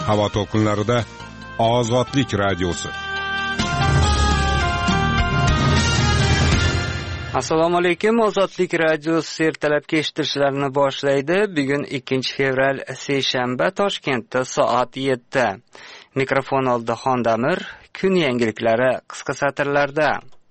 Havo to'lqinlarida Ozodlik radiosi. Assalomu alaykum. Ozodlik radiosi ertalabki eshittirishlarni boshlaydi. Bugun 2-fevral seshanba, Toshkentda soat 7. Mikrofon oldida Xondamir. Kun yangiliklari qisqa satrlarda.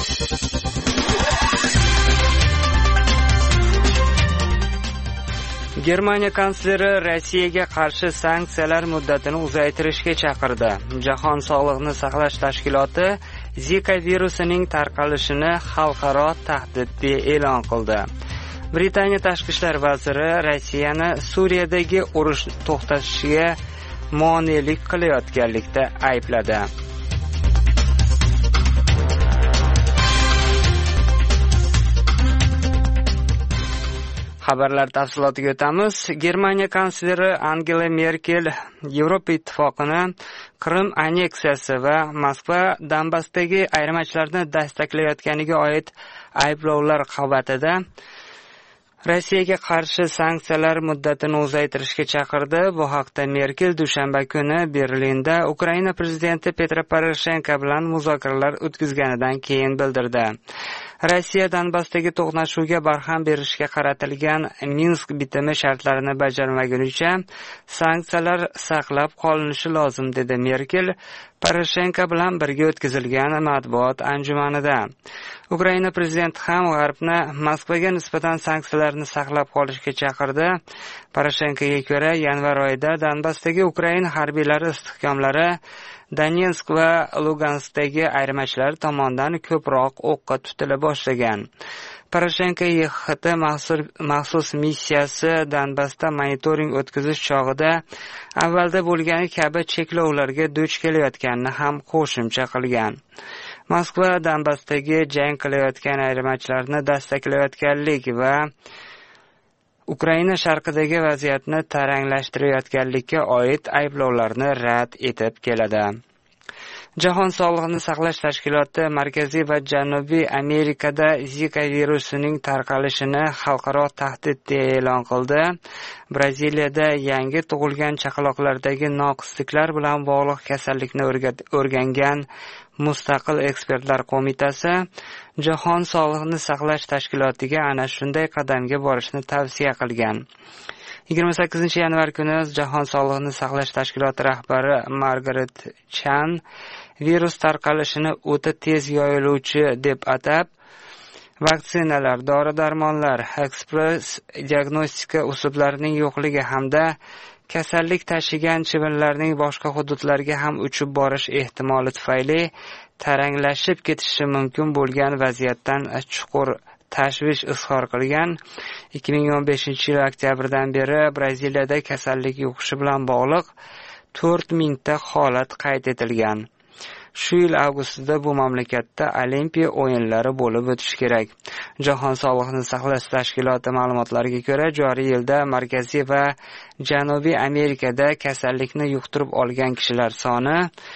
Germaniya kansleri Rossiyaga qarshi sanksiyalar muddatini uzaytirishga chaqirdi. Jahon sog'liqni saqlash tashkiloti Zika virusining tarqalishini xalqaro tahdid deb e'lon qildi. Britaniya tashqi ishlar vaziri Rossiyani Suriyadagi urush to'xtatishiga monelik qilayotganlikda aybladi. Xabarlar tafsilotiga o'tamiz. Germaniya kansleri Angela Merkel Yevropa ittifoqini Qrim anneksiyasi va Moskva Donbassdagi ayirmachilarni destaklayotganiga oid ayblovlar qabatida Rossiyaga qarshi sanksiyalar muddatini uzaytirishga chaqirdi. Bu haqda Merkel dushanba kuni Berlinda Ukraina prezidenti Petro Poroshenko bilan muzokaralar o'tkazganidan keyin bildirdi. Rossiya Donbassdagi to'qnashuvga barham berishga qaratilgan Minsk bitimi shartlarini bajarmagunicha sanksiyalar saqlab qolinishi lozim, dedi Merkel Poroshenko bilan birga o'tkazilgan matbuot anjumanida. Ukraina prezidenti ham G'arbni Moskvaga nisbatan sanksiyalarni saqlab qolishga chaqirdi. Poroshenkoga ko'ra, yanvar oyida Donbassdagi Ukraina harbiylari istehkomlari Donetsk va Luganskdagi ayirmachilar tomonidan ko'proq o'qqa tutila boshlagan. Poroshenko YXT maxsus missiyasi Donbassda monitoring o'tkazish chog'ida avvalda bo'lgani kabi cheklovlarga duch kelayotganini ham qo'shimcha qilgan. Moskva Donbassdagi jang qilayotgan ayirmachilarni destaklayotganlik va Ukraina sharqidagi vaziyatni taranglashtirayotganlikka oid ayblovlarni rad etib keladi. Jahon sog'liqni saqlash tashkiloti Markaziy va Janubiy Amerikada Zika virusining tarqalishini xalqaro tahdid deb e'lon qildi. Braziliyada yangi tug'ilgan chaqaloqlardagi noqisliklar bilan bog'liq kasallikni o'rgangan Mustaqil ekspertlar qo'mitasi Jahon sog'liqni saqlash tashkilotiga ana shunday qadamga borishni tavsiya qilgan. 28-yanvar kuni Jahon sog'liqni saqlash tashkiloti rahbari Margaret Chan virus tarqalishini o'ta tez yoyiluvchi deb atab, vaksinalar, dori-darmonlar, ekspress diagnostika uslublarining yo'qligi hamda kasallik tashigan chivinlarning boshqa hududlarga ham uchib borish ehtimoli tufayli taranglashib ketishi mumkin bo'lgan vaziyatdan chuqur tashvish izhor qilgan. 2015-yil oktyabrdan beri Braziliyada kasallik yuqishi bilan bog'liq 4000 ta holat qayd etilgan. Shu yil avgustida bu mamlakatda Olimpiya o'yinlari bo'lib o'tishi kerak. Jahon sog'liqni saqlash tashkiloti ma'lumotlariga ko'ra, joriy yilda Markaziy va Janubiy Amerikada kasallikni yuqtirib olgan kishilar soni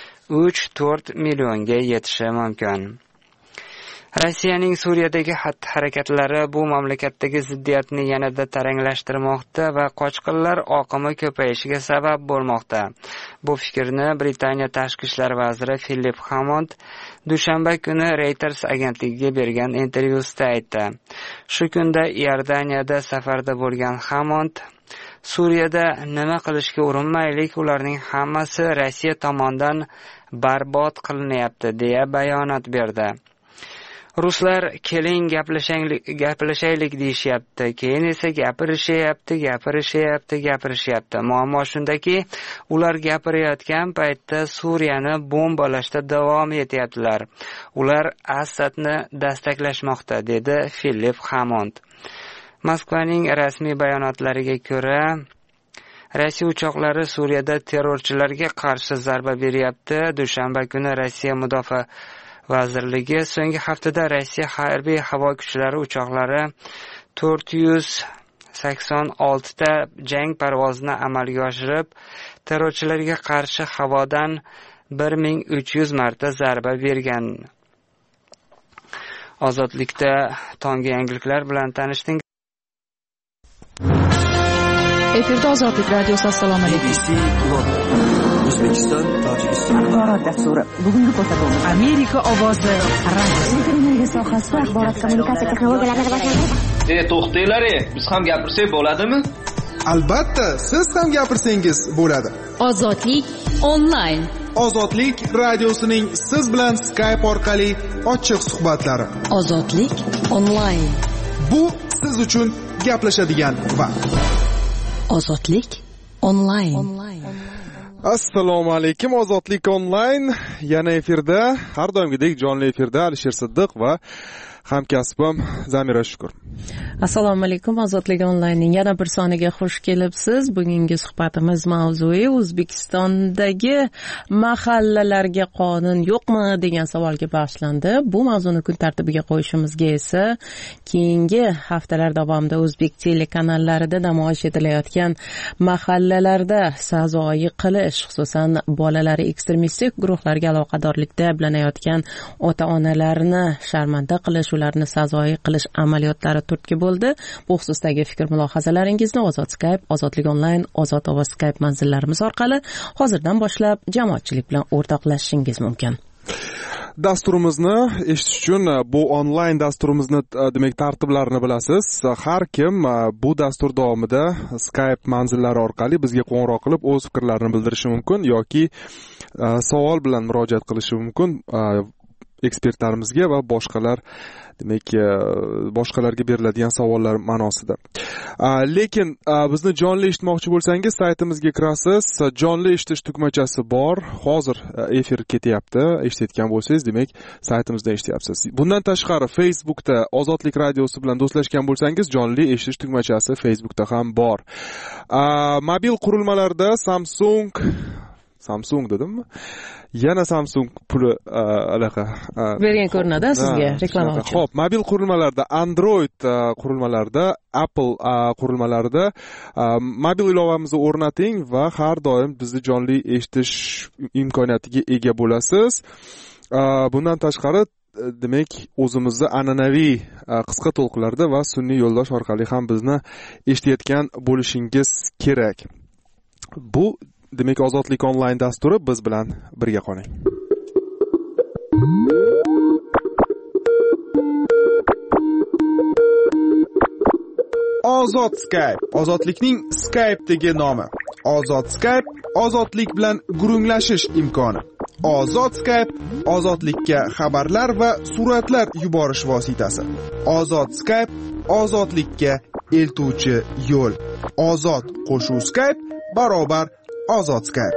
3-4 millionga yetishi mumkin. Rossiyaning Suriyadagi xatti-harakatlari bu mamlakatdagi ziddiyatni yanada taranglashtirmoqda va qochqinlar oqimi ko'payishiga sabab bo'lmoqda. Bu fikrni Britaniya tashqi ishlar vaziri Philip Hammond dushanba kuni Reuters agentligiga bergan intervyusida aytdi. Shu kunda Iordaniyada safarda bo'lgan Hammond Suriyada nima qilishga urinmaylik, ularning hammasi Rossiya tomonidan barbod qilinyapti deya bayonot berdi. Ruslar keling gaplashaylik deyishyapti, keyin esa gapirishyapti. Muammo shundaki, ular gapirayotgan paytda Suriyani bombalashda davom etyaptilar. Ular Asadni dastaklashmoqda, dedi Philip Hammond. Moskvaning rasmiy bayonotlariga ko'ra, Rossiya uchoqlari Suriyada terrorchilarga qarshi zarba beryapti. Dushanba kuni Rossiya mudofaa vazirligi so'nggi haftada Rossiya harbiy havo kuchlari uchoqlari 486 ta jang parvozini amalga oshirib, terrorchilarga qarshi havodan 1300 marta zarba bergan. Ozodlikda tonggi yangiliklar bilan tanishdingiz. Efirda Ozodlik radiosi. Assalomu alaykum. O'zbekiston, Tojikiston. Axborot dasturi. Bugungi ko'rsatuvimiz Amerika ovozi radio sohasida axborot kommunikatsiya texnologiyalarini rivojlantirish. To'xtanglar, biz ham gapirsak bo'ladimi? Albatta, siz ham gapirsangiz bo'ladi. Ozodlik onlayn. Ozodlik radiosining siz bilan Skype orqali ochiq suhbatlari. Ozodlik onlayn. Bu siz uchun gaplashadigan vaqt. Ozodlik onlayn. Assalomu alaykum, Ozodlik onlayn yana efirda, har doimgidek jonli efirda Alisher Siddiq va hamkasbim Zamira Shukur. Assalomu alaykum, Ozodlik onlaynning yana bir soniga xush kelibsiz. Bugungi suhbatimiz mavzui O'zbekistondagi mahallalarga qonun yo'qmi degan savolga bag'ishlandi. Bu mavzuni kun tartibiga qo'yishimizga esa keyingi haftalar davomida o'zbek telekanallarida namoyish etilayotgan mahallalarda sazoyi qilish, xususan bolalari ekstremistik guruhlarga aloqadorlikda ayblanayotgan ota-onalarni sharmanda qilish, ularni sazoyi qilish amaliyotlari turtki bo'ldi. Bu xususdagi fikr mulohazalaringizni Ozod Skype, Ozodlik onlayn, Ozod ovoz Skype manzillarimiz orqali hozirdan boshlab jamoatchilik bilan o'rtoqlashishingiz mumkin. Dasturimizni eshitish uchun bu onlayn dasturimizni demak tartiblarini bilasiz. Har kim bu dastur davomida Skype manzillari orqali bizga qo'ng'iroq qilib o'z fikrlarini bildirishi mumkin yoki savol bilan murojaat qilishi mumkin ekspertlarimizga va boshqalar, demak boshqalarga beriladigan savollar ma'nosida. Lekin bizni jonli eshitmoqchi bo'lsangiz saytimizga kirasiz. Jonli eshitish tugmachasi bor. Hozir efir ketyapti. Eshitayotgan bo'lsangiz, demak saytimizdan eshityapsiz. Bundan tashqari Facebookda Ozodlik radiosi bilan do'stlashgan bo'lsangiz, jonli eshitish tugmachasi Facebookda ham bor. Mobil qurilmalarda Samsung dedimmi? Yana Samsung puli anaqa bergan ko'rinadi sizga reklama uchun. Xo'p, mobil qurilmalarda, Android qurilmalarda, Apple qurilmalarida mobil ilovamizni o'rnating va har doim bizni jonli eshitish imkoniyatiga ega bo'lasiz. Bundan tashqari demak o'zimizni an'anaviy qisqa to'lqinlarda va sun'iy yo'ldosh orqali ham bizni eshitayotgan bo'lishingiz kerak. Bu demak Ozodlik onlayn dasturi, biz bilan birga qoling. Ozod Skype, ozodlikning Skype'dagi nomi. Ozod Skype, ozodlik bilan gurunglashish imkoni. Ozod Skype, ozodlikka xabarlar va suratlar yuborish vositasi. Ozod Skype, ozodlikka eltuvchi yo'l. Ozod qo'shuv Skype barobar Ozod Skype.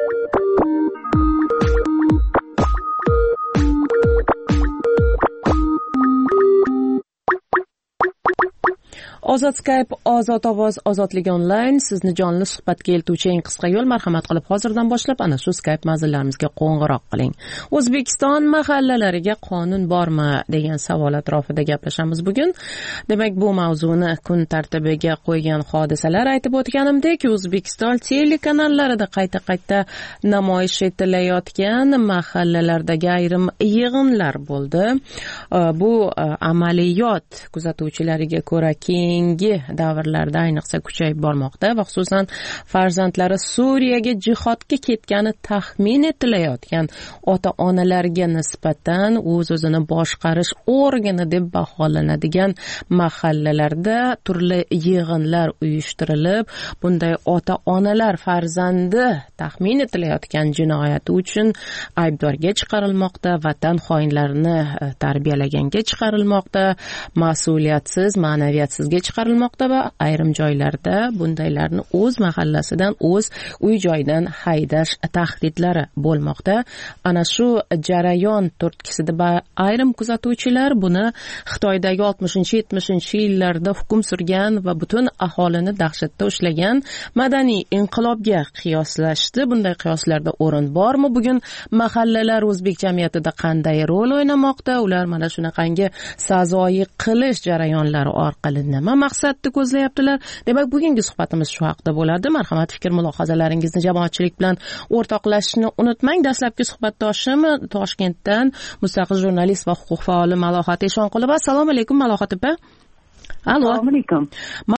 Ozod Skype, Ozod ovoz, Ozodlik onlayn sizni jonli suhbatga eltuvchi eng qisqa yo'l. Marhamat qilib hozirdan boshlab ana shu Skype manzillarimizga qo'ng'iroq qiling. O'zbekiston mahallalariga qonun bormi degan savol atrofida gaplashamiz bugun. Demak, bu mavzuni kun tartibiga qo'ygan hodisalar aytib o'tganimdek, O'zbekiston telekanallarida qayta namoyish etilayotgan mahallalardagi ayrim yig'inlar bo'ldi. Bu amaliyot kuzatuvchilariga ko'ra keyingi davrlarda ayniqsa kuchayib bormoqda va xususan farzandlari Suriyaga jihodga ketgani taxmin etilayotgan ota-onalarga nisbatan o'z-o'zini boshqarish organi deb baholanadigan mahallalarda turli yig'inlar uyushtirilib, bunday ota-onalar farzandi taxmin etilayotgan jinoyati uchun aybdorga chiqarilmoqda, vatan xoinlarini tarbiyalaganga chiqarilmoqda, mas'uliyatsiz, ma'naviyatsizga chiqarilmoqda va ayrim joylarda bundaylarni o'z mahallasidan, o'z uy-joyidan haydash tahdidlari bo'lmoqda. Ana shu jarayon turtkisida ayrim kuzatuvchilar buni Xitoydagi 60-70-yillarda hukm surgan va butun aholini dahshatda ushlagan madaniy inqilobga qiyoslashdi. Bunday qiyoslarda o'rin bormi? Bugun mahallalar o'zbek jamiyatida qanday rol o'ynamoqda? Ular mana shunaqangi sazoyi qilish jarayonlari orqali nima maqsadni ko'zlayaptilar? Demak, bugungi suhbatimiz shu haqda bo'ladi. Marhamat, fikr mulohazalaringizni jamoatchilik bilan o'rtoqlashishni unutmang. Dastlabki suhbatdoshim Toshkentdan mustaqil jurnalist va huquq faoli Malohat Eshonqulova. Assalomu alaykum Malohat opa. Assalomu alaykum.